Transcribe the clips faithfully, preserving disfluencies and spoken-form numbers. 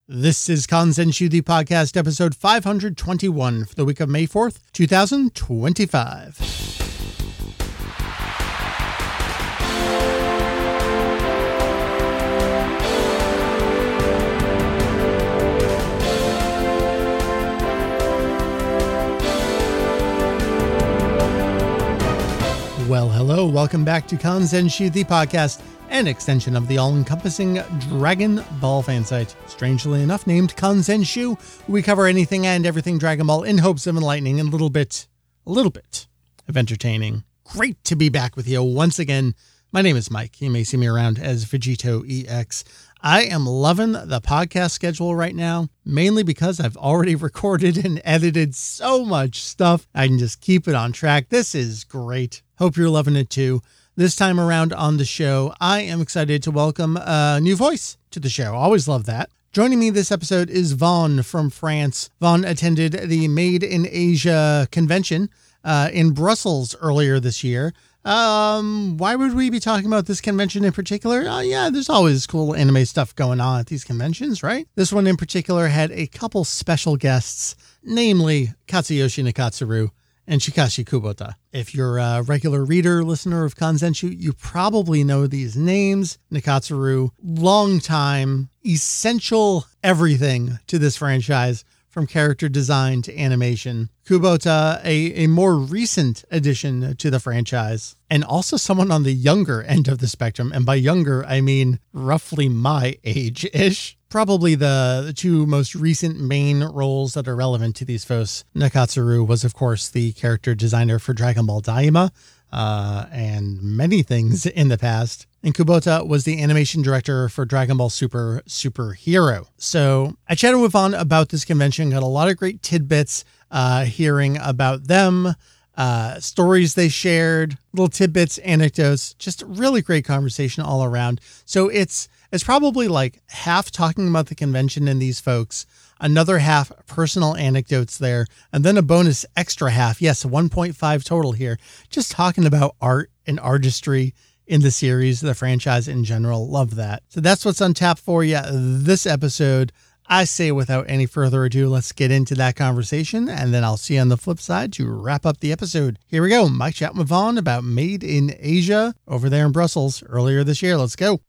This is Kanzenshuu, the podcast, episode five hundred twenty-one for the week of May fourth, twenty twenty-five. Well, hello, welcome back to Kanzenshuu, the podcast, an extension of the all-encompassing Dragon Ball fan site. Strangely enough, named Kanzenshuu, we cover anything and everything Dragon Ball in hopes of enlightening and a little bit, a little bit of entertaining. Great to be back with you once again. My name is Mike. You may see me around as Vegito E X. I am loving the podcast schedule right now, mainly because I've already recorded and edited so much stuff. I can just keep it on track. This is great. Hope you're loving it too. This time around on the show, I am excited to welcome a new voice to the show. Always love that. Joining me this episode is Vaughn from France. Vaughn attended the Made in Asia convention uh, in Brussels earlier this year. Um, why would we be talking about this convention in particular? Uh, yeah, there's always cool anime stuff going on at these conventions, right? This one in particular had a couple special guests, namely Katsuyoshi Nakatsuru and Chikashi Kubota. If you're a regular reader, listener of Kanzenshuu, you probably know these names. Nakatsuru, long time, essential everything to this franchise, from character design to animation. Kubota, a, a more recent addition to the franchise, and also someone on the younger end of the spectrum. And by younger, I mean roughly my age-ish. Probably the, the two most recent main roles that are relevant to these folks. Nakatsuru was, of course, the character designer for Dragon Ball Daima, uh, and many things in the past. And Kubota was the animation director for Dragon Ball Super Super Hero. So I chatted with Vaughn about this convention, got a lot of great tidbits, uh, hearing about them, uh, stories they shared, little tidbits, anecdotes, just really great conversation all around. So it's it's probably like half talking about the convention and these folks, another half personal anecdotes there, and then a bonus extra half. Yes, one point five total here, just talking about art and artistry in the series, the franchise in general. Love that. So that's what's on tap for you this episode. I say without any further ado, let's get into that conversation, and then I'll see you on the flip side to wrap up the episode. Here we go. Mike chatting with Vaughn about Made in Asia over there in Brussels earlier this year. Let's go.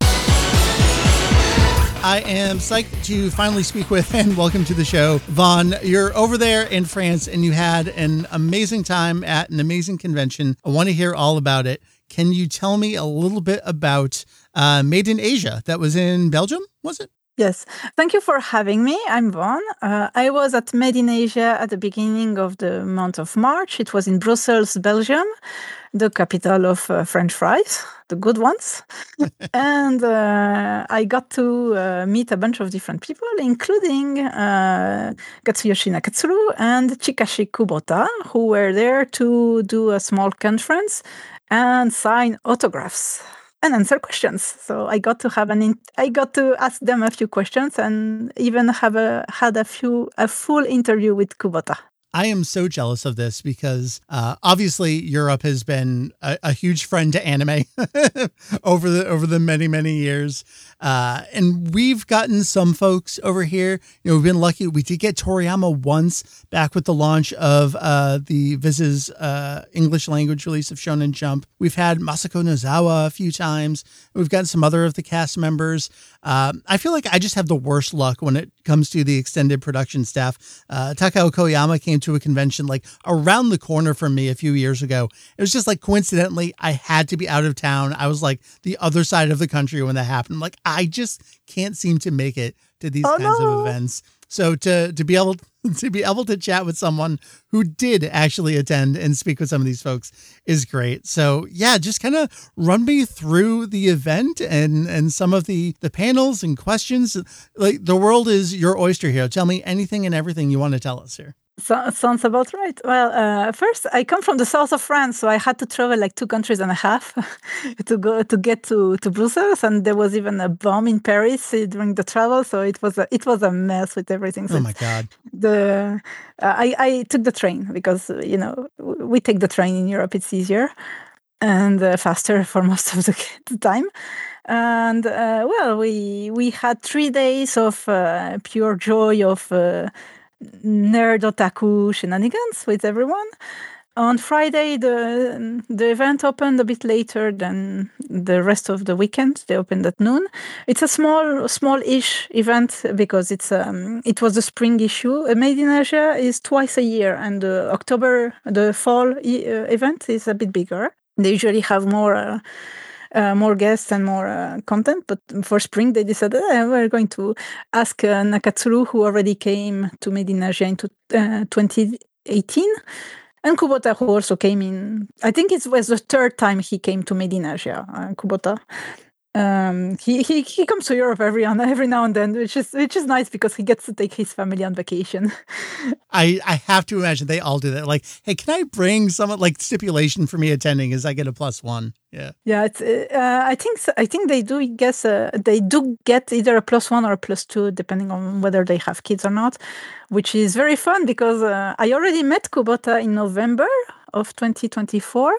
I am psyched to finally speak with and welcome to the show. Vaughn, you're over there in France and you had an amazing time at an amazing convention. I want to hear all about it. Can you tell me a little bit about uh, Made in Asia that was in Belgium, was it? Yes. Thank you for having me. I'm Vaughn. Uh, I was at Made in Asia at the beginning of the month of March. It was in Brussels, Belgium, the capital of uh, French fries, the good ones. and uh, I got to uh, meet a bunch of different people, including uh, Katsuyoshi Nakatsuru and Chikashi Kubota, who were there to do a small conference and sign autographs and answer questions. So I got to have an, in- I got to ask them a few questions and even have a had a few a full interview with Kubota. I am so jealous of this because uh, obviously Europe has been a, a huge friend to anime over the over the many many years, uh, and we've gotten some folks over here. You know, we've been lucky. We did get Toriyama once back with the launch of uh, the Viz's uh, English language release of Shonen Jump. We've had Masako Nozawa a few times. We've gotten some other of the cast members. Um, I feel like I just have the worst luck when it comes to the extended production staff. Uh, Takao Koyama came to a convention like around the corner from me a few years ago. It was just like coincidentally, I had to be out of town. I was like the other side of the country when that happened. Like I just can't seem to make it to these oh, kinds no. of events. So to to be able to be able to chat with someone who did actually attend and speak with some of these folks is great. So yeah, just kind of run me through the event and and some of the the panels and questions. Like the world is your oyster here. Tell me anything and everything you want to tell us here. So, sounds about right. Well, uh, first, I come from the south of France, so I had to travel like two countries and a half to go to get to, to Brussels, and there was even a bomb in Paris uh, during the travel, so it was a, it was a mess with everything. So oh my God! The uh, I I took the train because uh, you know we take the train in Europe; it's easier and uh, faster for most of the, the time. And uh, well, we we had three days of uh, pure joy of uh, nerd otaku shenanigans with everyone. On Friday, the the event opened a bit later than the rest of the weekend. They opened at noon. It's a small, small-ish event because it's um, it was a spring issue. Uh, Made in Asia is twice a year, and the October, the fall e- uh, event is a bit bigger. They usually have more. Uh, uh, more guests and more uh, content, but for spring they decided eh, we're going to ask uh, Nakatsuru, who already came to Made in Asia in uh, twenty eighteen, and Kubota, who also came in. I think it was the third time he came to Made in Asia, uh, Kubota. Um, he, he he comes to Europe every every now and then, which is which is nice because he gets to take his family on vacation. I I have to imagine they all do that. Like, hey, can I bring some like stipulation for me attending? Is I get a plus one? Yeah, yeah. It's uh, I think I think they do guess uh, they do get either a plus one or a plus two depending on whether they have kids or not, which is very fun because uh, I already met Kubota in November of twenty twenty-four.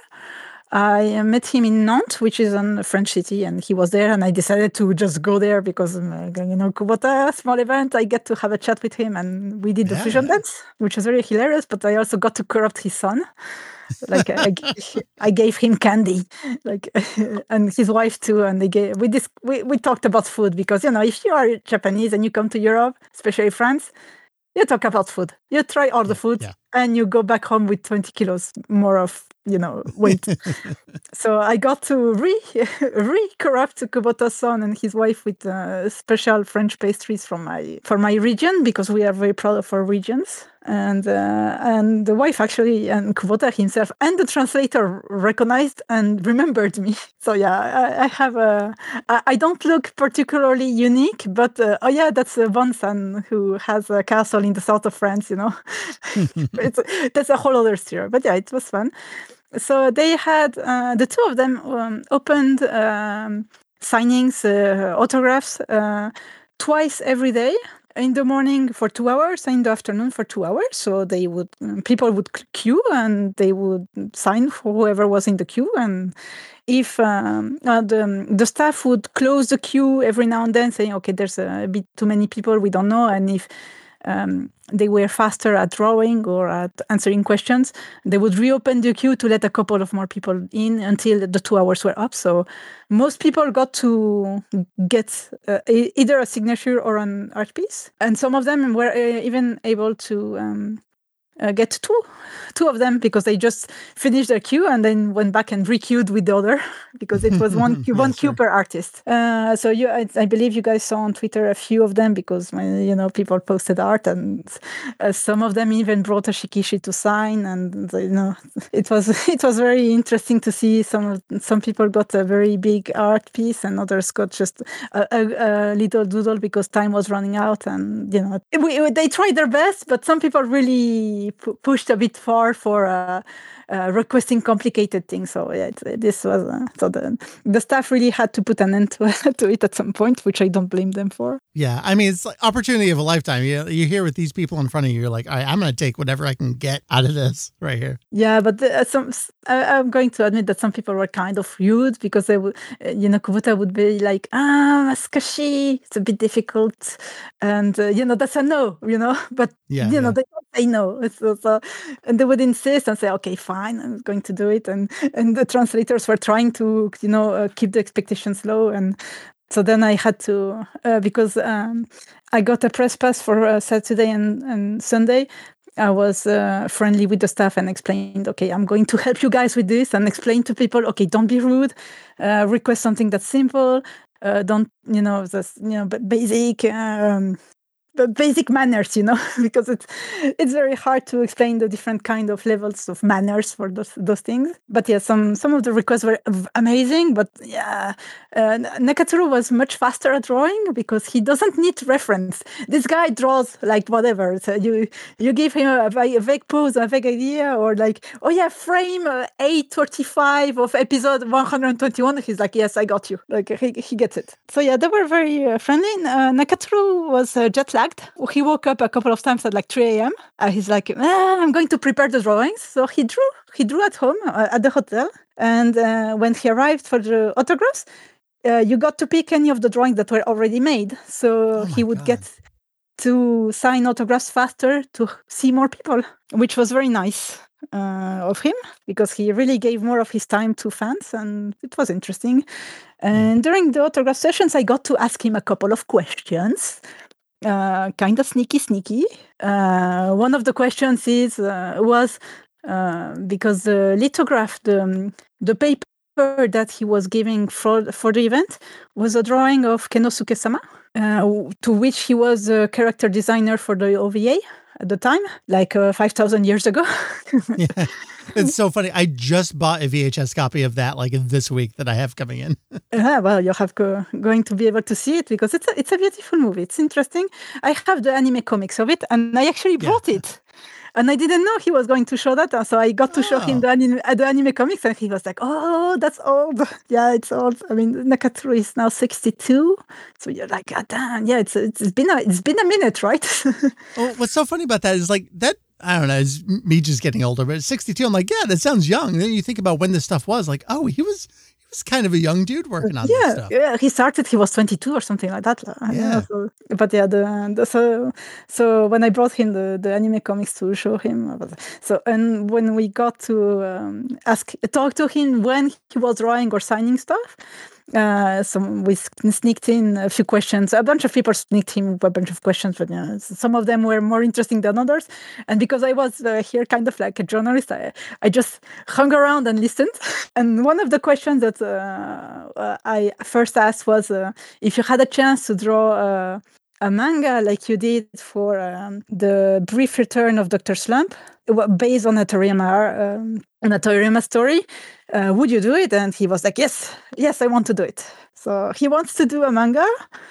I met him in Nantes, which is a French city, and he was there, and I decided to just go there because, uh, you know, Kubota, small event, I get to have a chat with him, and we did the yeah. fusion dance, which was very hilarious, but I also got to corrupt his son. Like, I, I gave him candy, like, and his wife too, and they gave, we, dis- we, we talked about food because, you know, if you are Japanese and you come to Europe, especially France, you talk about food. You try all the food, yeah. and you go back home with twenty kilos more of, you know, weight. So I got to re re-corrupt Kubota's son and his wife with uh, special French pastries from my for my region because we are very proud of our regions. And uh, and the wife actually and Kubota himself and the translator recognized and remembered me. So yeah, I, I have a I, I don't look particularly unique, but uh, oh yeah, that's uh, Von-san who has a castle in the south of France. You know, it's that's a whole other story. But yeah, it was fun. So they had uh, the two of them um, opened um, signings, uh, autographs uh, twice every day. In the morning for two hours, and in the afternoon for two hours. So they would um, people would queue and they would sign for whoever was in the queue. And if um, uh, the the staff would close the queue every now and then, saying, "Okay, there's a bit too many people, we don't know," and if um, they were faster at drawing or at answering questions, they would reopen the queue to let a couple of more people in until the two hours were up. So most people got to get uh, either a signature or an art piece. And some of them were uh, even able to um, uh, get two, two of them because they just finished their queue and then went back and re-queued with the other because it was one queue, yeah, one sure. queue per artist. Uh, so you, I, I believe you guys saw on Twitter a few of them because you know people posted art and uh, some of them even brought a shikishi to sign, and you know it was it was very interesting to see some some people got a very big art piece and others got just a, a, a little doodle because time was running out, and you know we, they tried their best, but some people really p- pushed a bit far for uh, uh, requesting complicated things. So yeah, it, this was uh, so the the staff really had to put an end to, to it at some point, which I don't blame them for. Yeah, I mean it's like opportunity of a lifetime. You you're here with these people in front of you. You're like, all right, I'm going to take whatever I can get out of this right here. Yeah, but the, uh, some uh, I'm going to admit that some people were kind of rude because they would, uh, you know, Kubota would be like, ah, Masukashi, it's a bit difficult, and uh, you know that's a no, you know, but Yeah, you know yeah. they don't say no, it's also, and they would insist and say, okay, fine, I'm going to do it, and and the translators were trying to, you know, uh, keep the expectations low, and so then I had to uh, because um, I got a press pass for uh, Saturday and, and Sunday. I was uh, friendly with the staff and explained, okay, I'm going to help you guys with this, and explain to people, okay, don't be rude, uh, request something that's simple, uh, don't, you know, this, you know, but basic, um, but basic manners, you know, because it's it's very hard to explain the different kind of levels of manners for those those things. But yeah, some some of the requests were amazing. But yeah, uh, Nakatsuru was much faster at drawing because he doesn't need reference. This guy draws like whatever. So you you give him a, a vague pose, a vague idea, or like, oh yeah, frame uh, eight thirty-five of episode one hundred twenty-one. He's like, yes, I got you. Like he he gets it. So yeah, they were very uh, friendly. Uh, Nakatsuru was uh, jet lagged. He woke up a couple of times at like three a.m. Uh, he's like, ah, I'm going to prepare the drawings. So he drew. He drew at home uh, at the hotel. And uh, when he arrived for the autographs, uh, you got to pick any of the drawings that were already made. So Oh he my would God. get to sign autographs faster to see more people, which was very nice uh, of him because he really gave more of his time to fans, and it was interesting. And Yeah. during the autograph sessions, I got to ask him a couple of questions. Uh, kind of sneaky, sneaky. Uh, one of the questions is uh, was uh, because the lithograph, the um, the paper that he was giving for for the event was a drawing of Kenosuke-sama, uh, to which he was a character designer for the O V A at the time, like uh, five thousand years ago. Yeah. It's so funny. I just bought a V H S copy of that like this week that I have coming in. Uh, well, you have go, going to be able to see it because it's a, it's a beautiful movie. It's interesting. I have the anime comics of it, and I actually brought Yeah. it. And I didn't know he was going to show that, so I got to show him Oh. the anime, uh, the anime comics, and he was like, "Oh, that's old. Yeah, it's old." I mean, Nakatsuru is now sixty-two, so you're like, "God damn, yeah, it's it's been a it's been a minute, right?" Well, what's so funny about that is like that, I don't know, is me just getting older, but at sixty-two, I'm like, yeah, that sounds young. And then you think about when this stuff was like, oh, he was he was kind of a young dude working on this Yeah, stuff. yeah. He started. He was twenty-two or something like that. I don't know, Yeah. so- but yeah, the, the so so when I brought him the, the anime comics to show him, I was- so and when we got to um, ask talk to him when he was drawing or signing stuff, uh, so we s- sneaked in a few questions. A bunch of people sneaked him a bunch of questions, but you know, some of them were more interesting than others. And because I was uh, here, kind of like a journalist, I I just hung around and listened. And one of the questions that uh, uh, I first asked was uh, if you had a chance to draw uh, a manga like you did for um, the Brief Return of Doctor Slump, wa- based on a Toriyama, um, on a Toriyama story, uh, would you do it? And he was like, yes, yes, I want to do it. So he wants to do a manga.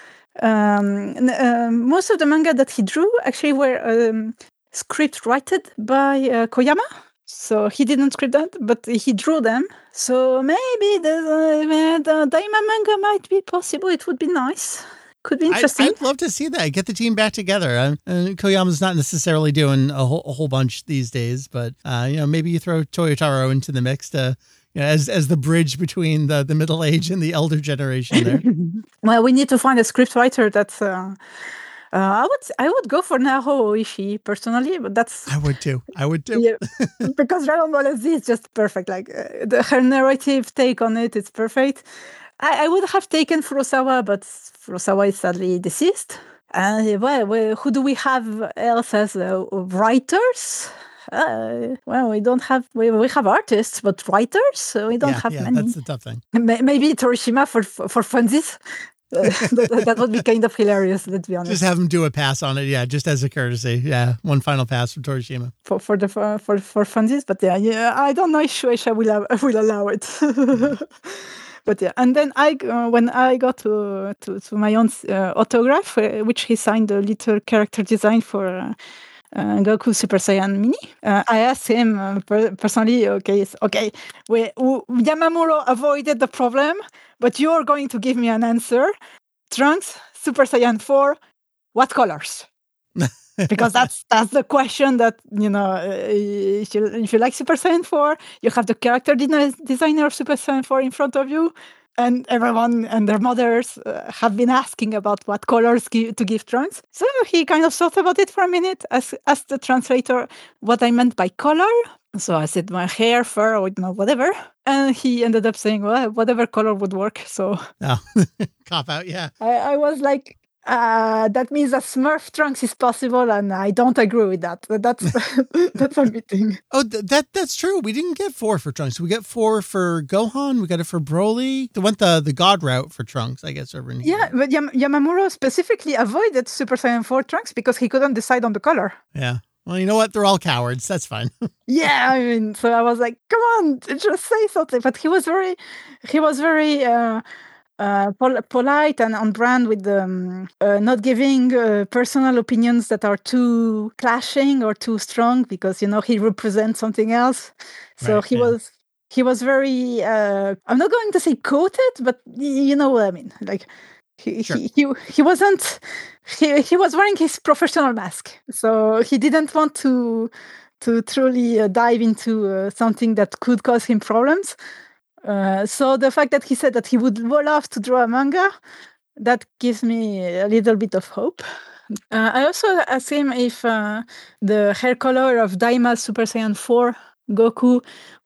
Um, n- um, most of the manga that he drew actually were um, script written by uh, Koyama. So he didn't script that, but he drew them. So maybe the, uh, the Daima manga might be possible. It would be nice. Could be I'd, interesting. I'd love to see that. Get the team back together. Uh, uh, Koyama's not necessarily doing a whole, a whole bunch these days, but uh, you know, maybe you throw Toyotaro into the mix to, you know, as as the bridge between the, the middle age and the elder generation there. Well, we need to find a script writer that's. Uh, uh, I would I would go for Naho Oishi personally, but that's I would too. I would too. yeah, because Dragon Ball Z is just perfect. Like uh, the, her narrative take on it, it's perfect. I, I would have taken Furusawa, but Furusawa is sadly deceased. And well, well, who do we have else as uh, writers? Uh, well, we don't have we, we have artists, but writers so we don't yeah, have yeah, many. that's the tough thing. May- Maybe Torishima for for, for funsies. Uh, that, that would be kind of hilarious. Let's be honest. Just have him do a pass on it. Yeah, just as a courtesy. Yeah, one final pass from Torishima. For for the for for, for funsies, but yeah, yeah, I don't know if Shueisha will have, will allow it. But yeah, and then I uh, when I got to to, to my own uh, autograph, uh, which he signed a little character design for. Uh, uh, Goku Super Saiyan Mini. Uh, I asked him uh, per- personally, okay, so, okay, we, w- Yamamuro avoided the problem, but you're going to give me an answer. Trunks, Super Saiyan four, what colors? Because that's that's the question that, you know, uh, if you, if you like Super Saiyan four, you have the character de- designer of Super Saiyan four in front of you, and everyone and their mothers uh, have been asking about what colors gi- to give Trunks. So he kind of thought about it for a minute, as asked the translator what I meant by color. So I said my hair, fur, or you know, whatever. And he ended up saying, well, whatever color would work. So Oh, cop out. Yeah. I, I was like, uh, that means that Smurf Trunks is possible, and I don't agree with that. But that's that's a meeting. Oh, th- that that's true. We didn't get four for Trunks. We got four for Gohan. We got it for Broly. They went the, the God route for Trunks, I guess, over in here. Yeah, but Yam- Yamamuro specifically avoided Super Saiyan four Trunks because he couldn't decide on the color. Yeah. Well, you know what? They're all cowards. That's fine. Yeah, I mean, so I was like, come on, just say something. But he was very, he was very uh, uh, pol- polite and on brand with um, uh, not giving uh, personal opinions that are too clashing or too strong because, you know, he represents something else. So Right, he yeah. was, he was very, uh, I'm not going to say coated, but y- you know what I mean. Like, he, Sure. he, he, he wasn't, he, he was wearing his professional mask. So he didn't want to, to truly uh, dive into uh, something that could cause him problems. Uh, so the fact that he said that he would love to draw a manga, that gives me a little bit of hope. Uh, I also asked him if uh, the hair color of Daima Super Saiyan four Goku,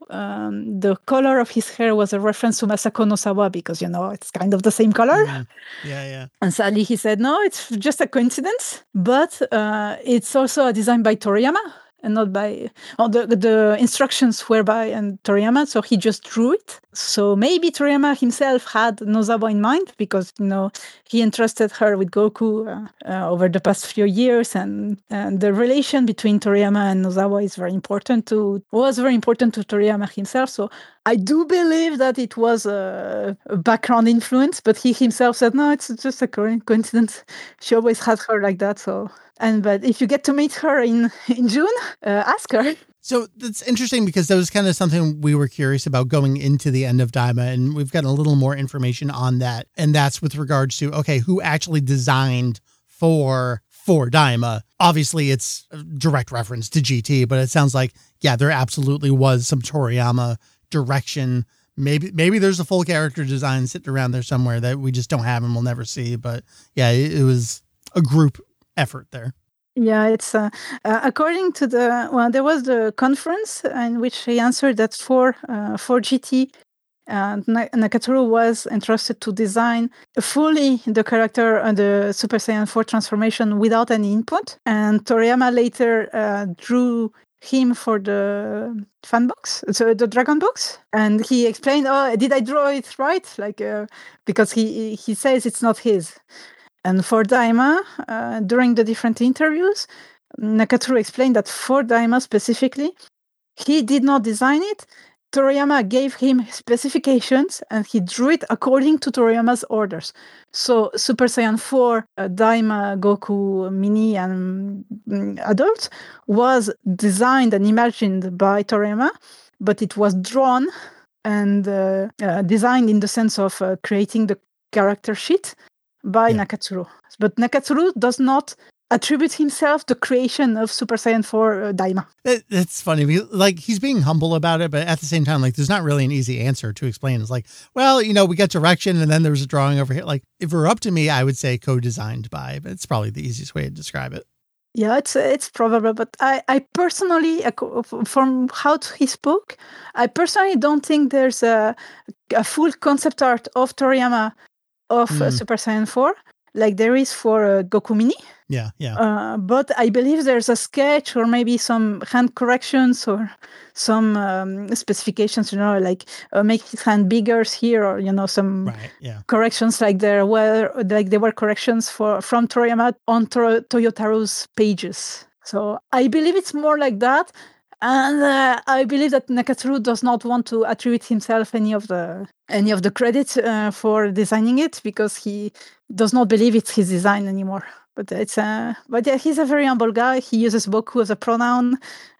um, the color of his hair was a reference to Masako Nosawa because, you know, it's kind of the same color. Mm. Yeah, yeah. And sadly, he said, no, it's just a coincidence, but uh, it's also a design by Toriyama and not by oh, the the instructions were by and Toriyama, so he just drew it. So maybe Toriyama himself had Nozawa in mind because, you know, he entrusted her with Goku uh, uh, over the past few years, and, and the relation between Toriyama and Nozawa is very important to was very important to Toriyama himself. So I do believe that it was a, a background influence, but he himself said, no, it's just a coincidence. She always had her like that, so. And but if you get to meet her in, in June, uh, ask her. So that's interesting because that was kind of something we were curious about going into the end of Daima, and we've gotten a little more information on that. And that's with regards to, okay, who actually designed for for Daima. Obviously, it's a direct reference to G T, but it sounds like, yeah, there absolutely was some Toriyama direction. Maybe maybe there's a full character design sitting around there somewhere that we just don't have and we'll never see. But yeah, it, it was a group effort there. Yeah, it's uh, uh, according to the well, there was the conference in which he answered that for uh, for G T, uh, Nakatsuru was entrusted to design fully the character and the Super Saiyan four transformation without any input, and Toriyama later uh, drew him for the fan box, so the Dragon box, and he explained, "Oh, did I draw it right?" Like uh, because he he says it's not his. And for Daima, uh, during the different interviews, Nakatsuru explained that for Daima specifically, he did not design it. Toriyama gave him specifications and he drew it according to Toriyama's orders. So Super Saiyan four, uh, Daima, Goku, Mini, and um, Adult was designed and imagined by Toriyama, but it was drawn and uh, uh, designed in the sense of uh, creating the character sheet by yeah. Nakatsuru. But Nakatsuru does not attribute himself the creation of Super Saiyan four uh, Daima. It, it's funny. Like, he's being humble about it, but at the same time, like, there's not really an easy answer to explain. It's like, well, you know, we got direction and then there was a drawing over here. Like, if it were up to me, I would say co-designed by, but it's probably the easiest way to describe it. Yeah, it's it's probable, but I, I personally, from how he spoke, I personally don't think there's a, a full concept art of Toriyama of mm. uh, Super Saiyan four, like there is for uh, Goku Mini. Yeah, yeah. Uh, but I believe there's a sketch or maybe some hand corrections or some um, specifications, you know, like uh, make his hand bigger here, or, you know, some right, yeah. corrections like there were, like there were corrections for from Toriyama on Tor- Toyotaro's pages. So I believe it's more like that. And uh, I believe that Nakatsuru does not want to attribute himself any of the any of the credit uh, for designing it because he does not believe it's his design anymore. But it's uh, but yeah, he's a very humble guy. He uses Boku as a pronoun.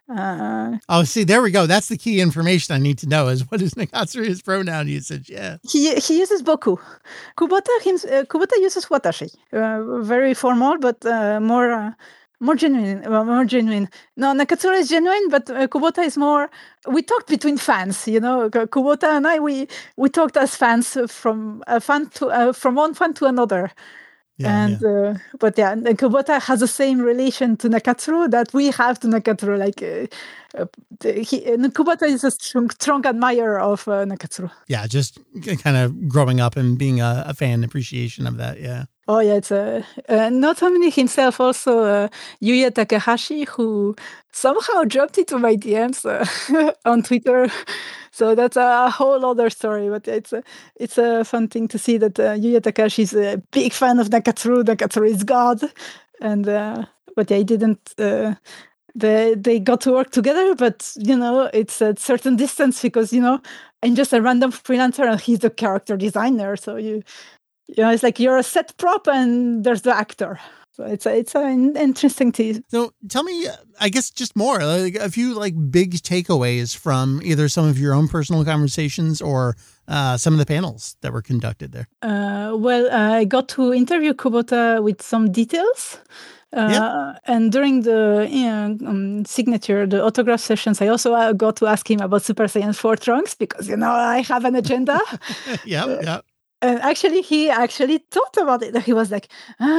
Uh, oh, see, there we go. That's the key information I need to know: is what is Nakatsuru's pronoun usage? Yeah, he he uses Boku. Kubota him, uh, Kubota uses Watashi. Uh, very formal, but uh, more. Uh, More genuine, more genuine. No, Nakatsuru is genuine, but uh, Kubota is more. We talked between fans, you know. Kubota and I, we we talked as fans from a fan to uh, from one fan to another. Yeah, and yeah. Uh, but yeah, Kubota has the same relation to Nakatsuru that we have to Nakatsuru. Like uh, uh, he, Kubota is a strong, strong admirer of uh, Nakatsuru. Yeah, just kind of growing up and being a, a fan appreciation of that. Yeah. Oh yeah, it's uh, uh, not only himself, also uh, Yuya Takahashi, who somehow dropped into my D Ms uh, on Twitter. So that's a whole other story. But it's a it's a fun thing to see that uh, Yuya Takahashi is a big fan of Nakatsuru. Nakatsuru is God, and uh, but yeah, he didn't. Uh, they they got to work together, but you know, it's a certain distance because you know I'm just a random freelancer and he's the character designer. So you. You know, it's like you're a set prop and there's the actor. So it's a, it's an interesting tease. So tell me, I guess just more, like a few like big takeaways from either some of your own personal conversations or uh, some of the panels that were conducted there. Uh, well, I got to interview Kubota with some details. Uh, Yeah. And during the you know, um, signature, the autograph sessions, I also uh, got to ask him about Super Saiyan four Trunks because, you know, I have an agenda. Yep, Uh, yep. and actually, he actually talked about it. He was like,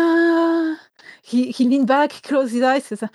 ah, he, he leaned back, closed his eyes. He said,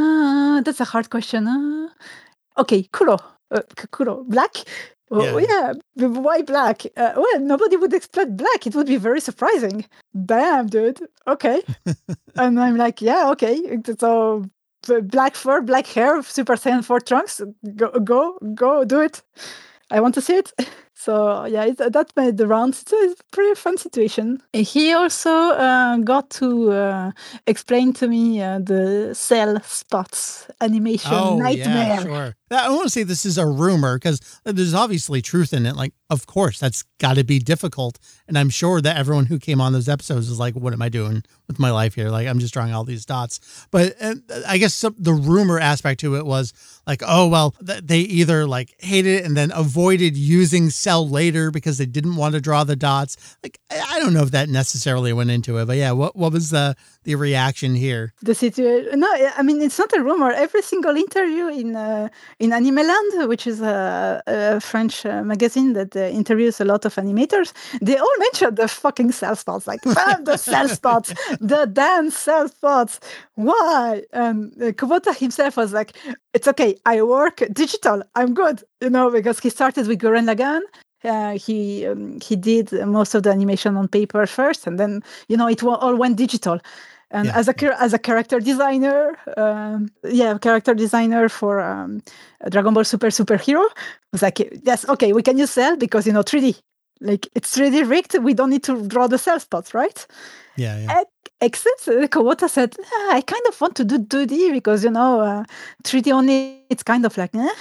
ah, that's a hard question. Ah. Okay, Kuro. Uh, K- Kuro, black? Oh, Yeah. yeah, b- why black? Uh, well, nobody would expect black. It would be very surprising. Damn, dude. Okay. And I'm like, yeah, okay. So b- black fur, black hair, Super Saiyan four Trunks. Go, go, go, do it. I want to see it. So yeah, it, that made the rounds. It's a, it's a pretty fun situation. He also uh, got to uh, explain to me uh, the cell spots animation Oh, yeah, nightmare. sure. I want to say this is a rumor because there's obviously truth in it. Like, of course, that's got to be difficult. And I'm sure that everyone who came on those episodes is like, what am I doing with my life here? Like, I'm just drawing all these dots. But uh, I guess some, the rumor aspect to it was like, oh, well, th- they either like hated it and then avoided using cell later because they didn't want to draw the dots. Like, I, I don't know if that necessarily went into it. But yeah, what, what was the, the reaction here? The situation. No, I mean it's not a rumor. Every single interview in uh, in Animeland, which is a, a French uh, magazine that uh, interviews a lot of animators, they all mention the fucking cell spots. Like, "Damn, the cell spots, the damn cell spots. Why?" And uh, Kubota himself was like, "It's okay. I work digital. I'm good." You know, because he started with Gurren Lagann. Uh, he um, he did most of the animation on paper first, and then you know it wa- all went digital. And Yeah. as a char- as a character designer, um, yeah, character designer for um, Dragon Ball Super Superhero, I was like, yes, okay, we can use cell because you know three D, like it's three D rigged. We don't need to draw the cell spots, right? Yeah. Yeah. Ex- Except uh, Kawata said, "Ah, I kind of want to do two D because you know uh, three D only. It's kind of like, eh?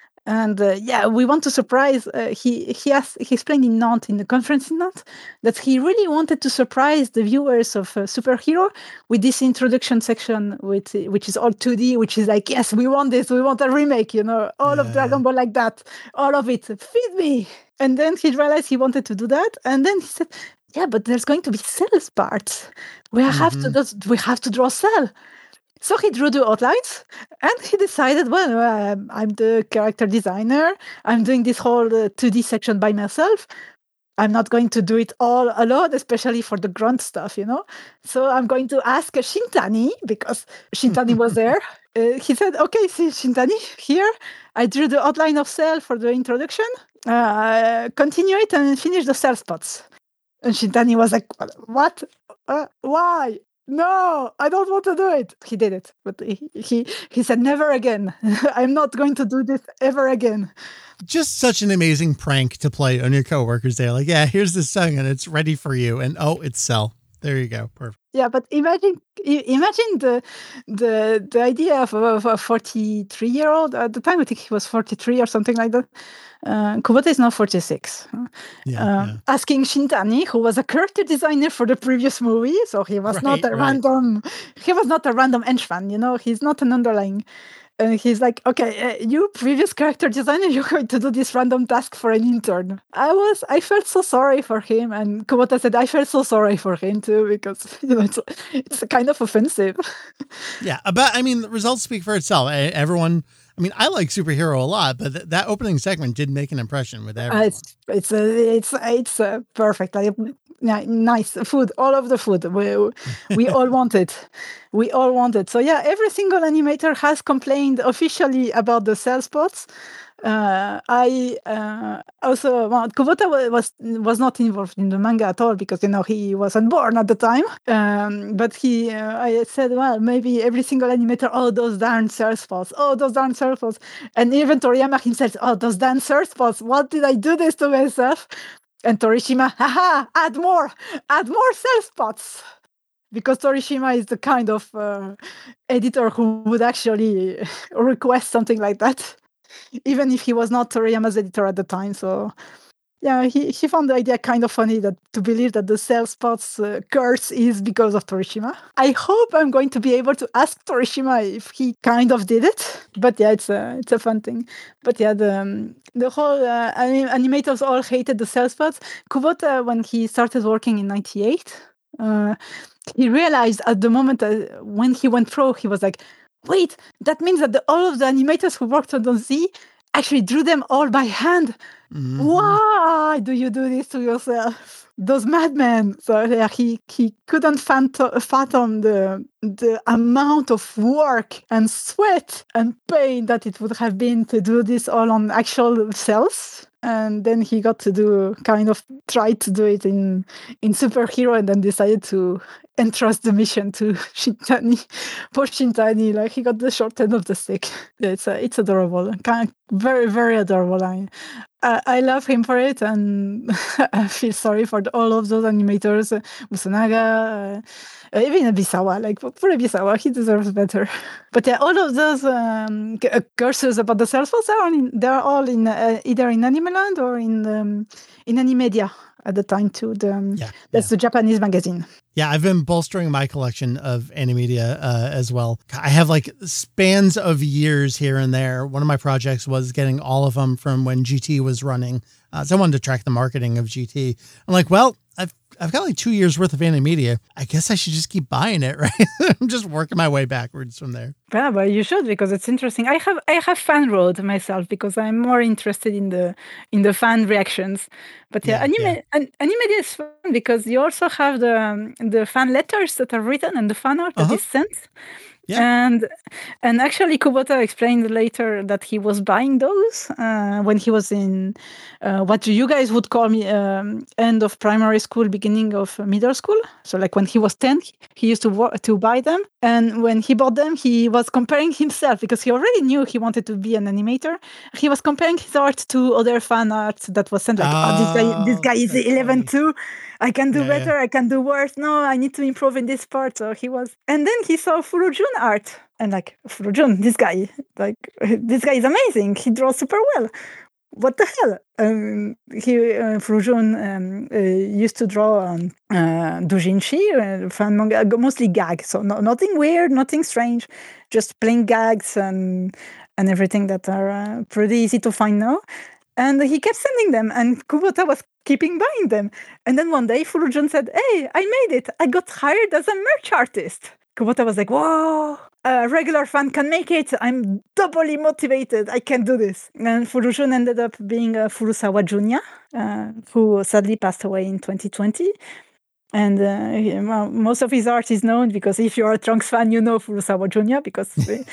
And uh, yeah, we want to surprise. Uh, he he asked, he explained in Nantes in the conference in Nantes that he really wanted to surprise the viewers of uh, Superhero with this introduction section, with which is all two D, which is like, yes, we want this, we want a remake, you know, all of Yeah. Dragon Ball like that, all of it, feed me. And then he realized he wanted to do that, and then he said, yeah, but there's going to be cells parts. We have to Mm-hmm. just, we have to draw cell. So he drew the outlines and he decided, well, um, I'm the character designer. I'm doing this whole uh, two D section by myself. I'm not going to do it all alone, especially for the grunt stuff, you know? So I'm going to ask Shintani because Shintani was there. Uh, he said, okay, see, Shintani, here, I drew the outline of cell for the introduction. Uh, continue it and finish the cell spots. And Shintani was like, what? Uh, why? No, I don't want to do it. He did it, but he he, he said, never again. I'm not going to do this ever again. Just such an amazing prank to play on your coworkers. They're like, yeah, here's the song and it's ready for you. And oh, it's Cell. There you go. Perfect. Yeah, but imagine imagine the the the idea of, of a forty-three year old at the time. I think he was forty-three or something like that. Uh, Kubota is now forty-six. Yeah, uh, yeah. Asking Shintani, who was a character designer for the previous movie, so he was Right, not a right. random. He was not a random henchman. You know, he's not an underlying. And he's like, okay, uh, you previous character designer, you're going to do this random task for an intern. I was, I felt so sorry for him. And Kubota said, I felt so sorry for him too, because, you know, it's, it's kind of offensive. Yeah, but I mean, the results speak for itself. E- Everyone, I mean, I like Superhero a lot, but th- that opening segment did make an impression with Uh, everyone. it's, it's, uh, it's, it's uh, perfect. Like, yeah, nice food, all of the food. We, we all want it. We all want it. So yeah, every single animator has complained officially about the cell spots. Uh, I uh, also, well, Kubota wa- was was not involved in the manga at all because you know he wasn't born at the time. Um, but he, uh, I said, well, maybe every single animator, oh, those darn cell spots, oh, those darn cell spots, and even Toriyama himself, oh, those darn cell spots. What did I do this to myself? And Torishima, haha, add more, add more cell spots. Because Torishima is the kind of uh, editor who would actually request something like that, even if he was not Toriyama's editor at the time. So, yeah, he, he found the idea kind of funny that to believe that the cell spots uh, curse is because of Torishima. I hope I'm going to be able to ask Torishima if he kind of did it. But yeah, it's a it's a fun thing. But yeah, the um, the whole uh, anim- animators all hated the cell spots. Kubota, when he started working in ninety-eight. Uh, he realized at the moment uh, when he went through, he was like, wait, that means that the, all of the animators who worked on Z actually drew them all by hand. Mm-hmm. Why do you do this to yourself? Those madmen. So yeah, he he couldn't fathom the the amount of work and sweat and pain that it would have been to do this all on actual cells. And then he got to do kind of try to do it in in Superhero, and then decided to entrust the mission to Shintani. Poor Shintani, like he got the short end of the stick. It's uh, it's adorable, kind of very very adorable. I I, I love him for it, and I feel sorry for the, all of those animators, uh, Musunaga, uh, even Bisawa. Like poor Bisawa, he deserves better. But yeah, all of those um, c- uh, curses about the cell phones are in, they're all in uh, either in Animeland or in um, in Animedia at the time too. The, um, yeah, that's yeah. the Japanese magazine. Yeah, I've been bolstering my collection of Animedia uh, as well. I have like spans of years here and there. One of my projects was getting all of them from when G T was running. Uh, so I wanted to track the marketing of G T. I'm like, well, I've I've got like two years worth of Animedia. I guess I should just keep buying it, right? I'm just working my way backwards from there. Yeah, but you should, because it's interesting. I have I have fan road myself because I'm more interested in the in the fan reactions. But yeah, Yeah, anime yeah. an, Animedia is fun because you also have the um, the fan letters that are written and the fan art that Uh-huh. is sent. Yeah. And and actually, Kubota explained later that he was buying those uh, when he was in uh, what you guys would call me um, end of primary school, beginning of middle school. So like when he was ten, he used to wo- to buy them, and when he bought them, he was comparing himself because he already knew he wanted to be an animator. He was comparing his art to other fan art that was sent. Like, oh, oh this guy, this guy is eleven too. I can do yeah, better. Yeah. I can do worse. No, I need to improve in this part. So he was, and then he saw Furujun art, and like Furujun, this guy, like this guy is amazing. He draws super well. What the hell? Um, he uh, Furujun um, uh, used to draw um, uh, doujinshi, uh, fan manga, mostly gag. So no, nothing weird, nothing strange, just plain gags and and everything that are uh, pretty easy to find now. And he kept sending them, and Kubota was keeping buying them. And then one day, Furujun said, hey, I made it. I got hired as a merch artist. Kubota was like, whoa, a regular fan can make it. I'm doubly motivated. I can do this. And Furujun ended up being a Furusawa Junior, uh, who sadly passed away in twenty twenty. And uh, well, most of his art is known because if you're a Trunks fan, you know Furusawa Junior Because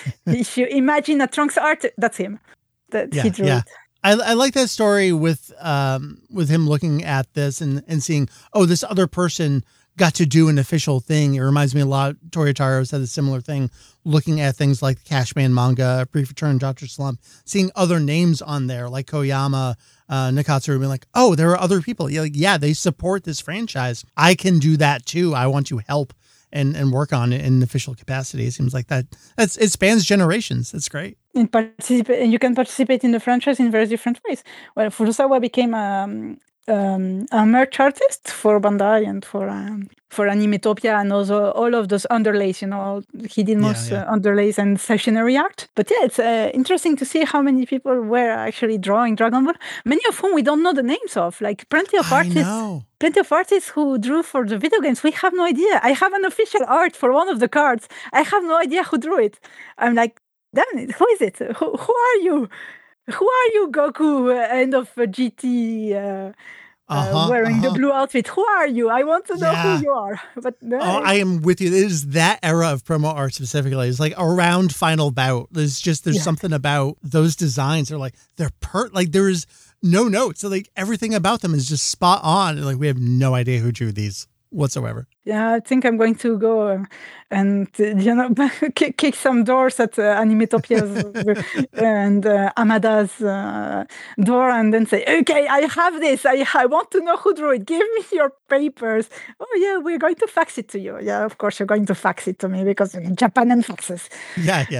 if you imagine a Trunks art, that's him. That yeah, he drew yeah. it. I, I like that story with um with him looking at this and, and seeing, oh, this other person got to do an official thing. It reminds me a lot. Toyotaro said a similar thing, looking at things like the Cashman manga, Brief Return, Doctor Slump, seeing other names on there like Koyama, uh, Nakatsuru, being like, oh, there are other people. You're like, yeah, they support this franchise. I can do that too. I want to help and, and work on it in an official capacity. It seems like that that's it spans generations. That's great. And participate, and you can participate in the franchise in very different ways. Well, Furusawa became um, um, a merch artist for Bandai and for um, for Animetopia, and also all of those underlays. You know, he did most yeah, yeah. Uh, underlays and stationery art. But yeah, it's uh, interesting to see how many people were actually drawing Dragon Ball. Many of whom we don't know the names of. Like plenty of I artists. Know. Plenty of artists who drew for the video games. We have no idea. I have an official art for one of the cards. I have no idea who drew it. I'm like, damn it, who is it? Who, who are you? Who are you, Goku, uh, end of uh, G T, uh, uh-huh, uh, wearing uh-huh. the blue outfit? Who are you? I want to know yeah. who you are. But no, oh, I am with you. It is that era of promo art specifically. It's like around Final Bout. There's just, there's yeah. something about those designs. They're like, they're per, like there is no notes. So like everything about them is just spot on. And like, we have no idea who drew these whatsoever. Yeah, I think I'm going to go uh, and, uh, you know, kick, kick some doors at uh, Animetopia's and uh, Amada's uh, door and then say, okay, I have this. I, I want to know who drew it. Give me your papers. Oh, yeah, we're going to fax it to you. Yeah, of course, you're going to fax it to me because Japan and faxes. Yeah, yeah.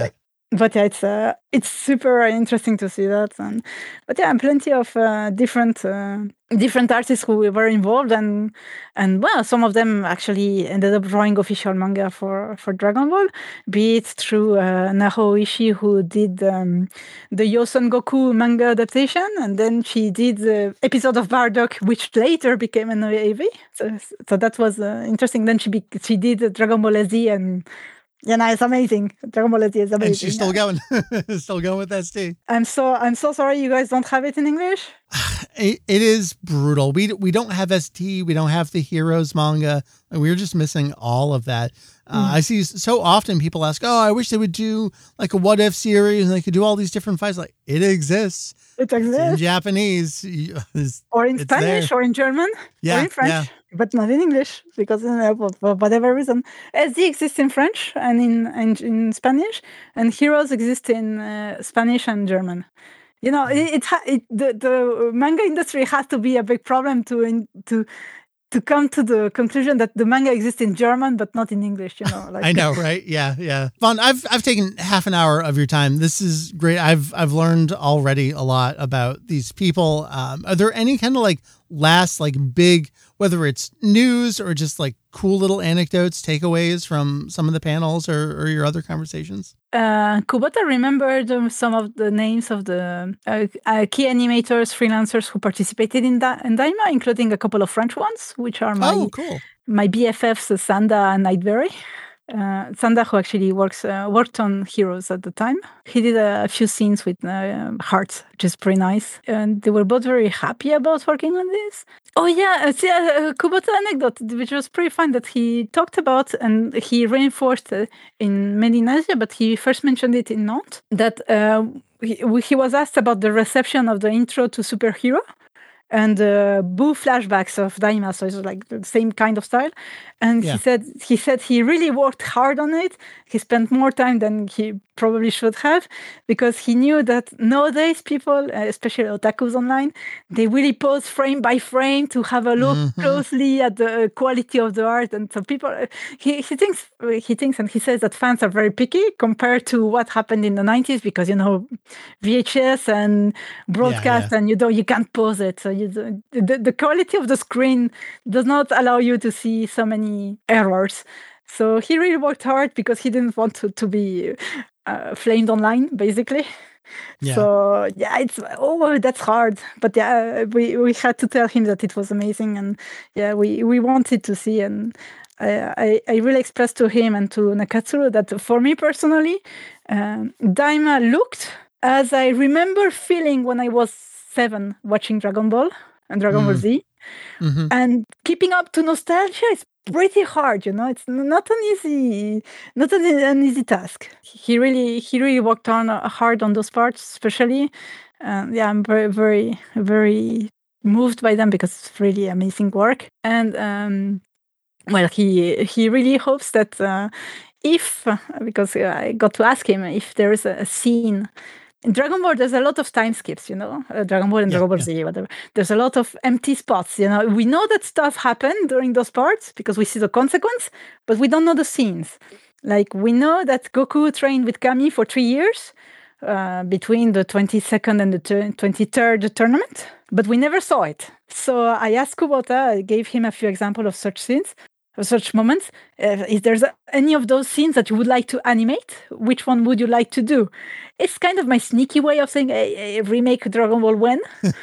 but yeah, it's uh, it's super interesting to see that. And but yeah, plenty of uh, different uh, different artists who were involved, and and well, some of them actually ended up drawing official manga for for Dragon Ball. Be it through uh, Naho Ishii, who did um, the Yosun Goku manga adaptation, and then she did the episode of Bardock, which later became an O A V. So, so that was uh, interesting. Then she be- she did Dragon Ball Z, and yeah, no, it's amazing. Dragon Ball Z is amazing. And she's still going, still going with S T. I'm so I'm so sorry you guys don't have it in English. It, it is brutal. We we don't have S T. We don't have the Heroes manga. We're just missing all of that. Uh, mm. I see so often people ask, "Oh, I wish they would do like a What If series and they could do all these different fights." Like, it exists. It exists it's in Japanese, it's, or in Spanish, there. Or in German, yeah, or in French, yeah. but not in English because uh, for whatever reason, S D exists in French and in and in Spanish, and Heroes exist in uh, Spanish and German. You know, it, it, it the the manga industry has to be a big problem to in, to. to come to the conclusion that the manga exists in German, but not in English, you know. Like, I know, right? Yeah, yeah. Vaughn, I've I've taken half an hour of your time. This is great. I've I've learned already a lot about these people. Um, are there any kind of like last like big, whether it's news or just like cool little anecdotes, takeaways from some of the panels or, or your other conversations? Uh, Kubota remembered um, some of the names of the uh, uh, key animators, freelancers who participated in, da- in Daima, including a couple of French ones, which are my oh, cool. my B F Fs, Sanda and Nightberry. Uh, Sanda, who actually works uh, worked on Heroes at the time, he did a, a few scenes with uh, Hearts, which is pretty nice, and they were both very happy about working on this. Oh yeah, uh, see, uh, Kubota anecdote, which was pretty fun, that he talked about and he reinforced uh, in Made in Asia, but he first mentioned it in Nantes, that uh, he, he was asked about the reception of the intro to Superhero and uh, Boo flashbacks of Daima, so it's like the same kind of style. And yeah. he said he said he really worked hard on it. He spent more time than he probably should have, because he knew that nowadays people, especially otakus online, they really pause frame by frame to have a look mm-hmm. closely at the quality of the art. And so people, he, he thinks he thinks and he says that fans are very picky compared to what happened in the nineties, because you know V H S and broadcast, yeah, yeah. and you don't you can't pause it. So you, the the quality of the screen does not allow you to see so many errors. So he really worked hard because he didn't want to, to be uh, flamed online, basically. Yeah. So yeah, it's oh that's hard. But yeah, we, we had to tell him that it was amazing, and yeah, we, we wanted to see, and I, I, I really expressed to him and to Nakatsuru that for me personally, um, Daima looked as I remember feeling when I was seven watching Dragon Ball and Dragon mm. Ball Z. Mm-hmm. And keeping up to nostalgia is pretty hard, you know. It's not an easy, not an, an easy task. He really, he really worked on uh, hard on those parts, especially. Uh, yeah, I'm very, very, very moved by them because it's really amazing work. And um, well, he he really hopes that uh, if, because I got to ask him if there is a, a scene. In Dragon Ball, there's a lot of time skips, you know, uh, Dragon Ball and yeah, Dragon Ball yeah. Z, whatever. There's a lot of empty spots, you know. We know that stuff happened during those parts because we see the consequence, but we don't know the scenes. Like, we know that Goku trained with Kami for three years uh, between the twenty-second and the twenty-third tournament, but we never saw it. So I asked Kubota, I gave him a few examples of such scenes, such moments. Uh, if there's any of those scenes that you would like to animate, which one would you like to do? It's kind of my sneaky way of saying, hey, hey, remake Dragon Ball when?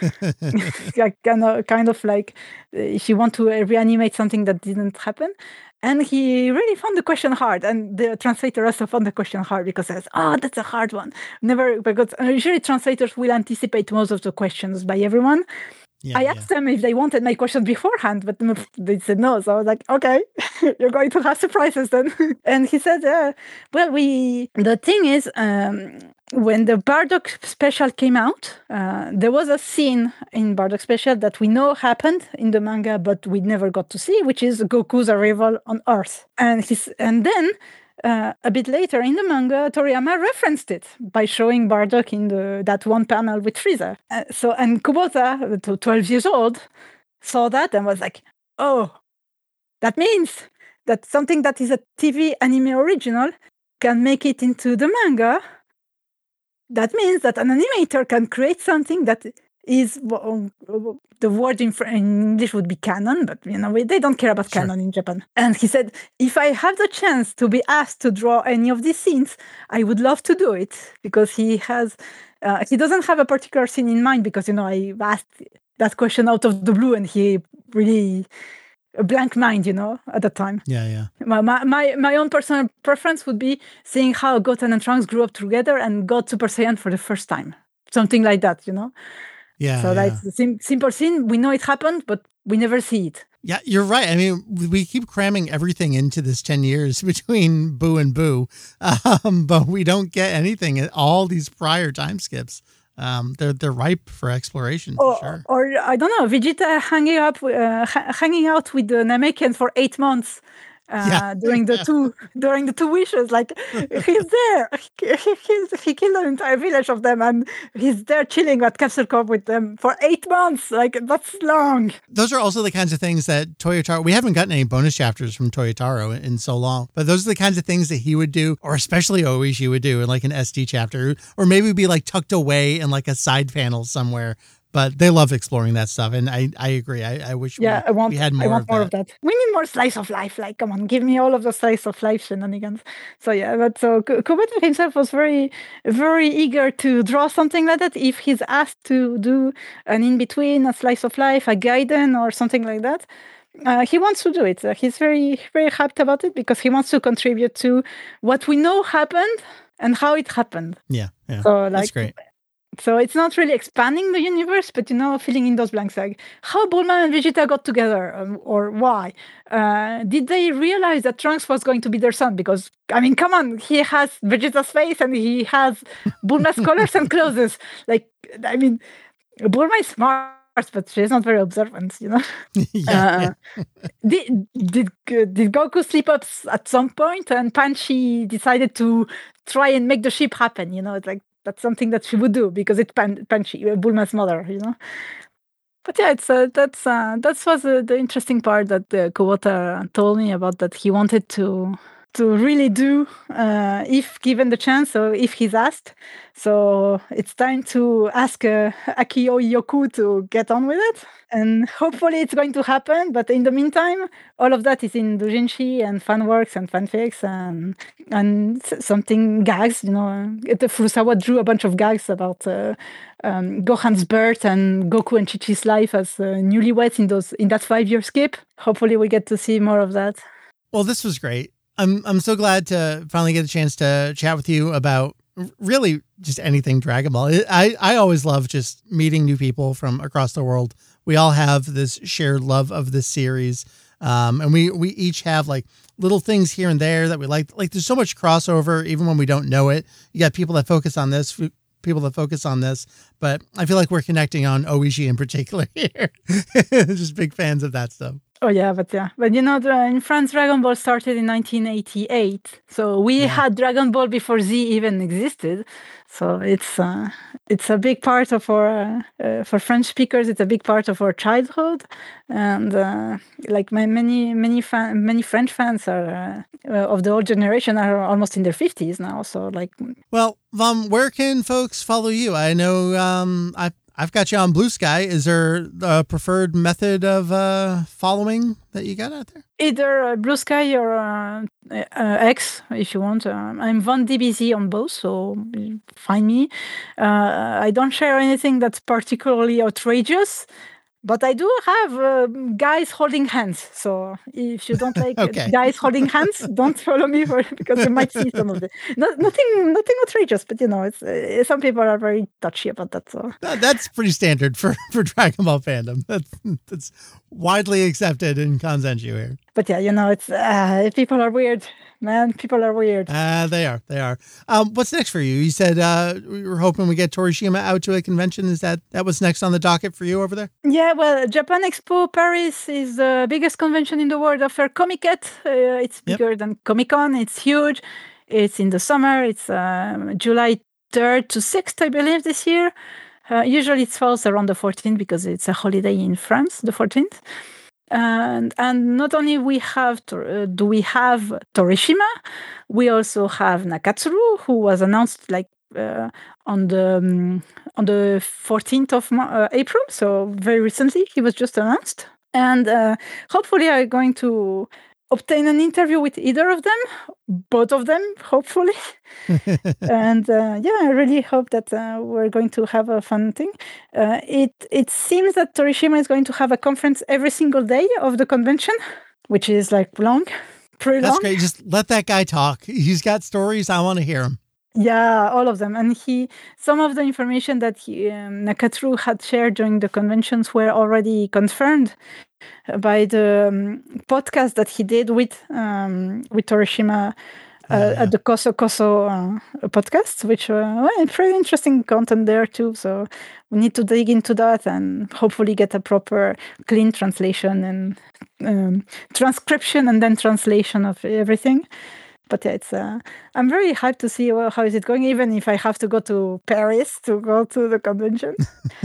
kind, of, kind of like if you want to reanimate something that didn't happen. And he really found the question hard. And the translator also found the question hard because he says, oh, that's a hard one. Never, because usually translators will anticipate most of the questions by everyone. Yeah, I asked yeah. them if they wanted my questions beforehand, but they said no. So I was like, okay, you're going to have surprises then. And he said, uh, well, we, the thing is, um, when the Bardock special came out, uh, there was a scene in Bardock special that we know happened in the manga, but we never got to see, which is Goku's arrival on Earth. And he's, and then Uh, a bit later in the manga, Toriyama referenced it by showing Bardock in the that one panel with Frieza. Uh, so, and Kubota, twelve years old, saw that and was like, oh, that means that something that is a T V anime original can make it into the manga that means that an animator can create something that is the word in, in English would be canon, but you know they don't care about sure. canon in Japan. And he said, if I have the chance to be asked to draw any of these scenes, I would love to do it, because he has uh, he doesn't have a particular scene in mind, because you know I asked that question out of the blue and he really a blank mind, you know, at the time. Yeah, yeah. My, my my own personal preference would be seeing how Goten and Trunks grew up together and got Super Saiyan for the first time. Something like that, you know? Yeah. So yeah. that's the sim- simple scene. We know it happened, but we never see it. Yeah, you're right. I mean, we keep cramming everything into this ten years between Boo and Boo, um, but we don't get anything at all these prior time skips. Um, they're they're ripe for exploration, for or, sure. Or I don't know, Vegeta hanging up, uh, ha- hanging out with the Namekian for eight months. Uh, yeah. during the two during the two wishes, like he's there. He, he, he killed an entire village of them, and he's there chilling at Capsule Corp with them for eight months. Like that's long. Those are also the kinds of things that Toyotaro. We haven't gotten any bonus chapters from Toyotaro in, in so long, but those are the kinds of things that he would do, or especially Oishi would do in like an S D chapter, or maybe be like tucked away in like a side panel somewhere. But they love exploring that stuff, and I, I agree. I, I wish yeah, we, I want, we had more, I want of, more that. of that. We need more slice of life. Like, come on, give me all of the slice of life shenanigans. So yeah, but so Kubota himself was very, very eager to draw something like that. If he's asked to do an in-between, a slice of life, a Gaiden, or something like that, uh, he wants to do it. Uh, he's very, very hyped about it because he wants to contribute to what we know happened and how it happened. Yeah, yeah, so, like, that's great. So it's not really expanding the universe, but, you know, filling in those blanks, like how Bulma and Vegeta got together, um, or why. Uh, did they realize that Trunks was going to be their son? Because, I mean, come on, he has Vegeta's face and he has Bulma's colors and clothes. Like, I mean, Bulma is smart, but she's not very observant, you know? yeah. Uh, did, did, did Goku sleep up at some point and Panchi decided to try and make the ship happen, you know? It's like, that's something that she would do because it's Pan- Panchi, Bulma's mother, you know. But yeah, it's uh, that's uh, that was uh, the interesting part that uh, Kubota told me about, that he wanted to to really do uh, if given the chance, so if he's asked. So it's time to ask uh, Akio Yoku to get on with it, and hopefully it's going to happen. But in the meantime, all of that is in doujinshi and fanworks and fanfics and and something gags. You know, the Furusawa drew a bunch of gags about uh, um, Gohan's birth and Goku and Chi-Chi's life as uh, newlyweds in those in that five year skip. Hopefully, we get to see more of that. Well, this was great. I'm I'm so glad to finally get a chance to chat with you about really just anything Dragon Ball. I, I always love just meeting new people from across the world. We all have this shared love of this series. Um, and we, we each have like little things here and there that we like. Like there's so much crossover, even when we don't know it. You got people that focus on this, people that focus on this, but I feel like we're connecting on Oishi in particular here. Just big fans of that stuff. Oh yeah, but yeah, but you know, the, in France, Dragon Ball started in nineteen eighty-eight, so we yeah. had Dragon Ball before Z even existed. So it's uh, it's a big part of our uh, uh, for French speakers. It's a big part of our childhood, and uh, like my, many many fan, many French fans are uh, of the old generation are almost in their fifties now. So like, well, Vom, where can folks follow you? I know um, I. I've got you on Blue Sky. Is there a preferred method of uh, following that you got out there? Either uh, Blue Sky or uh, uh, X, if you want. Uh, I'm Von D B Z on both, so find me. Uh, I don't share anything that's particularly outrageous, but I do have uh, guys holding hands. So if you don't like okay. guys holding hands, don't follow me for because you might see some of it. No, nothing, nothing outrageous, but you know, it's uh, some people are very touchy about that. So that, that's pretty standard for, for Dragon Ball fandom. That's that's widely accepted in Kanzenshuu here. But yeah, you know, it's uh, people are weird. Man, people are weird. Uh, they are. They are. Um, what's next for you? You said uh, we were hoping we get Torishima out to a convention. Is that that what's next on the docket for you over there? Yeah, well, Japan Expo Paris is the biggest convention in the world after Comiket. Uh, it's bigger yep. than Comic-Con. It's huge. It's in the summer. It's uh, July third to sixth, I believe, this year. Uh, usually it falls around the fourteenth because it's a holiday in France, the fourteenth. And and not only we have uh, do we have Torishima, we also have Nakatsuru, who was announced like uh, on the um, on the fourteenth of uh, April, so very recently. He was just announced, and uh, hopefully I'm going to obtain an interview with either of them, both of them, hopefully. And uh, yeah, I really hope that uh, we're going to have a fun thing. Uh, it it seems that Torishima is going to have a conference every single day of the convention, which is like long, pretty That's long. great. Just let that guy talk. He's got stories. I want to hear them. Yeah, all of them. And he, some of the information that he, um, Nakatsuru had shared during the conventions were already confirmed by the um, podcast that he did with um, with Torishima uh, yeah, yeah. at the Koso Koso uh, podcast, which uh, well, pretty interesting content there too. So we need to dig into that and hopefully get a proper, clean translation and um, transcription and then translation of everything. But yeah, it's uh, I'm very hyped to see well, how is it going, even if I have to go to Paris to go to the convention.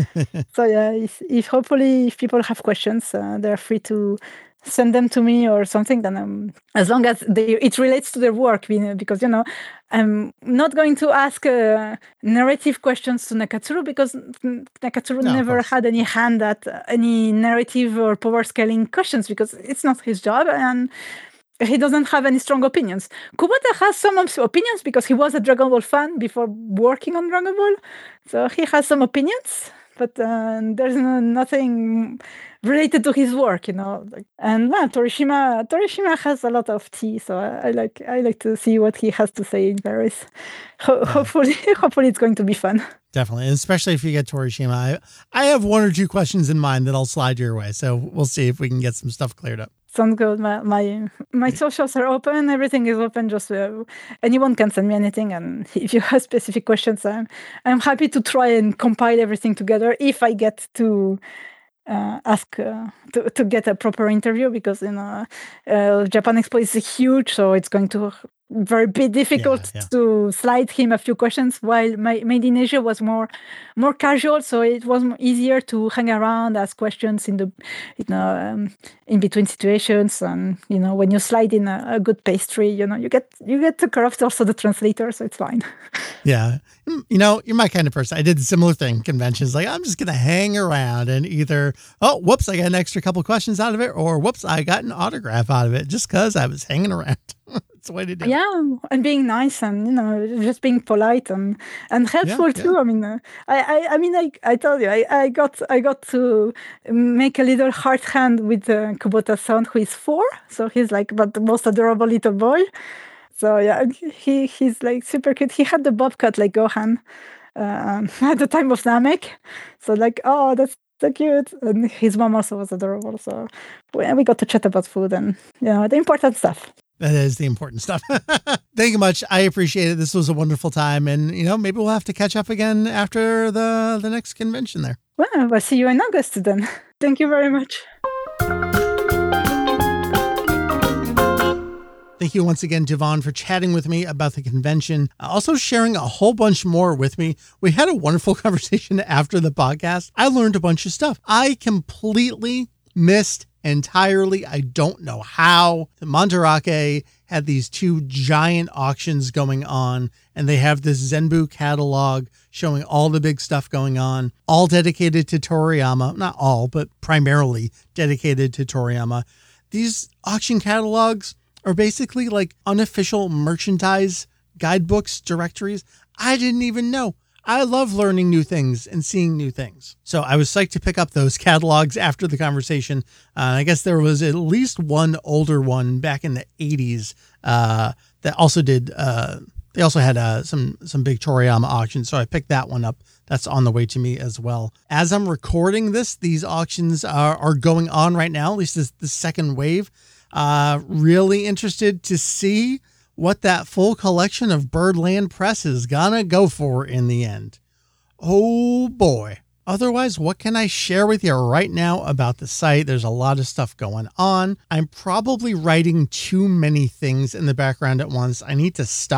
So yeah, if, if hopefully if people have questions, uh, they're free to send them to me or something. Then um, as long as they it relates to their work, because you know I'm not going to ask uh, narrative questions to Nakatsuru because Nakatsuru no, never had any hand at any narrative or power scaling questions because it's not his job and he doesn't have any strong opinions. Kubota has some opinions because he was a Dragon Ball fan before working on Dragon Ball. So he has some opinions, but uh, there's no, nothing related to his work, you know. And well, Torishima, Torishima has a lot of tea, so I, I like I like to see what he has to say in Paris. Ho- yeah. Hopefully, hopefully it's going to be fun. Definitely, and especially if you get Torishima. I, I have one or two questions in mind that I'll slide your way, so we'll see if we can get some stuff cleared up. Sounds good. My, my my socials are open. Everything is open. Just uh, anyone can send me anything. And if you have specific questions, I'm I'm happy to try and compile everything together if I get to uh, ask uh, to to get a proper interview. Because you know, uh, Japan Expo is huge, so it's going to very be difficult yeah, yeah. to slide him a few questions. While my Made in Asia was more more casual, so it was easier to hang around, ask questions in the you know um, in between situations. And you know when you slide in a, a good pastry, you know you get you get to corrupt also the translator, so it's fine. Yeah, you know you're my kind of person. I did a similar thing. Conventions like I'm just gonna hang around and either oh whoops I got an extra couple questions out of it or whoops I got an autograph out of it just because I was hanging around. It's the way to do it. Yeah, and being nice and you know just being polite and and helpful yeah, too. Yeah. I mean, uh, I, I I mean I I told you I, I got I got to make a little heart hand with uh, Kubota's son who is four, so he's like but the most adorable little boy. So yeah, he he's like super cute. He had the bob cut like Gohan uh, at the time of Namek, so like oh that's so cute. And his mom also was adorable. So we, we got to chat about food and you know the important stuff. That is the important stuff. Thank you much. I appreciate it. This was a wonderful time. And, you know, maybe we'll have to catch up again after the, the next convention there. Well, we'll see you in August then. Thank you very much. Thank you once again, Devon, for chatting with me about the convention. Also sharing a whole bunch more with me. We had a wonderful conversation after the podcast. I learned a bunch of stuff. I completely missed entirely. I don't know how. The Mandarake had these two giant auctions going on, and they have this Zenbu catalog showing all the big stuff going on, all dedicated to Toriyama. Not all, but primarily dedicated to Toriyama. These auction catalogs are basically like unofficial merchandise guidebooks, directories. I didn't even know. I love learning new things and seeing new things. So I was psyched to pick up those catalogs after the conversation. Uh, I guess there was at least one older one back in the eighties uh, that also did, uh, they also had uh, some, some big Toriyama auctions. So I picked that one up. That's on the way to me as well. As I'm recording this, these auctions are, are going on right now, at least this the second wave. Uh, really interested to see what that full collection of Birdland Press is gonna go for in the end. Oh boy. Otherwise, what can I share with you right now about the site? There's a lot of stuff going on. I'm probably writing too many things in the background at once. I need to stop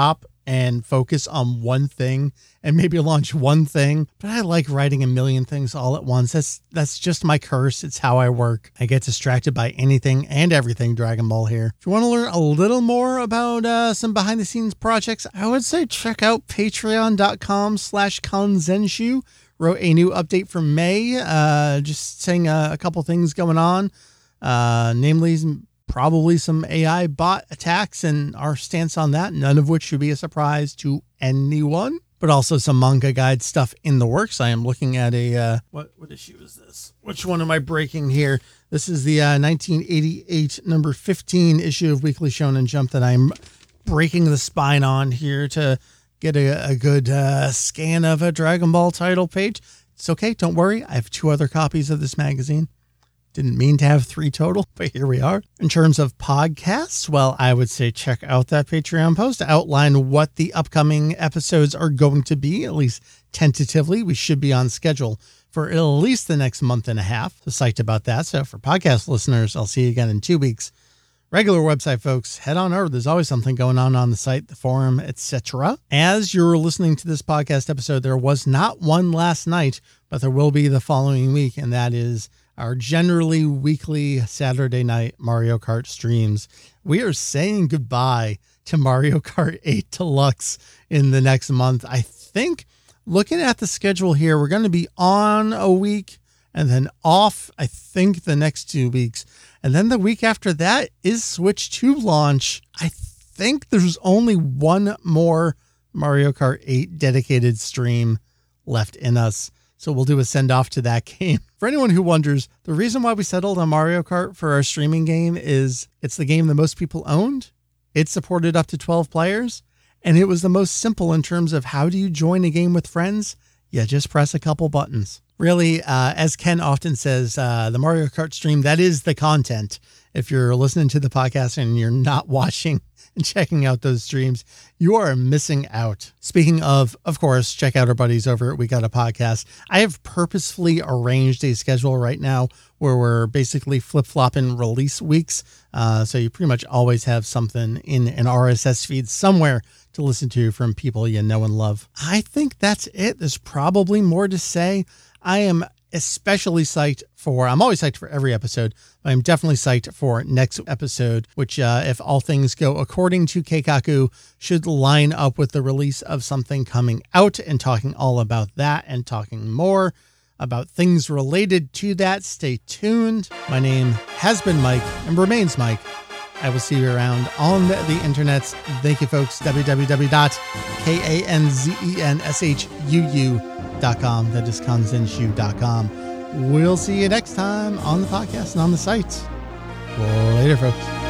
and focus on one thing and maybe launch one thing. But I like writing a million things all at once. That's that's just my curse. It's how I work. I get distracted by anything and everything Dragon Ball here. If you want to learn a little more about uh, some behind the scenes projects, I would say check out patreon.com slash kanzenshuu. Wrote a new update for May, uh, just saying uh, a couple things going on, uh, namely probably some A I bot attacks and our stance on that, none of which should be a surprise to anyone, but also some manga guide stuff in the works. I am looking at a, uh, what, what issue is this? Which one am I breaking here? This is the uh, nineteen eighty-eight number fifteen issue of Weekly Shonen Jump that I'm breaking the spine on here to get a, a good uh, scan of a Dragon Ball title page. It's okay. Don't worry. I have two other copies of this magazine. Didn't mean to have three total, but here we are. In terms of podcasts, well, I would say check out that Patreon post to outline what the upcoming episodes are going to be, at least tentatively. We should be on schedule for at least the next month and a half. So psyched about that. So for podcast listeners, I'll see you again in two weeks. Regular website folks, head on over. There's always something going on on the site, the forum, et cetera. As you're listening to this podcast episode, there was not one last night, but there will be the following week, and that is our generally weekly Saturday night Mario Kart streams. We are saying goodbye to Mario Kart eight Deluxe in the next month. I think, looking at the schedule here, we're going to be on a week and then off, I think, the next two weeks. And then the week after that is Switch two launch. I think there's only one more Mario Kart eight dedicated stream left in us. So we'll do a send-off to that game. For anyone who wonders, the reason why we settled on Mario Kart for our streaming game is it's the game that most people owned. It supported up to twelve players. And it was the most simple in terms of how do you join a game with friends? You just press a couple buttons. Really, uh, as Ken often says, uh, the Mario Kart stream, that is the content. If you're listening to the podcast and you're not watching and checking out those streams, you are missing out. Speaking of, of course, check out our buddies over at We Got a Podcast. I have purposefully arranged a schedule right now where we're basically flip-flopping release weeks. Uh, so you pretty much always have something in an R S S feed somewhere to listen to from people you know and love. I think that's it. There's probably more to say. I am especially psyched for, I'm always psyched for every episode, but I'm definitely psyched for next episode, which uh, if all things go according to Keikaku, should line up with the release of something coming out and talking all about that and talking more about things related to that. Stay tuned. My name has been Mike and remains Mike. I will see you around on the internets. Thank you, folks. w w w dot kanzenshuu dot com. That is kanzenshuu dot com. We'll see you next time on the podcast and on the site. Later, folks.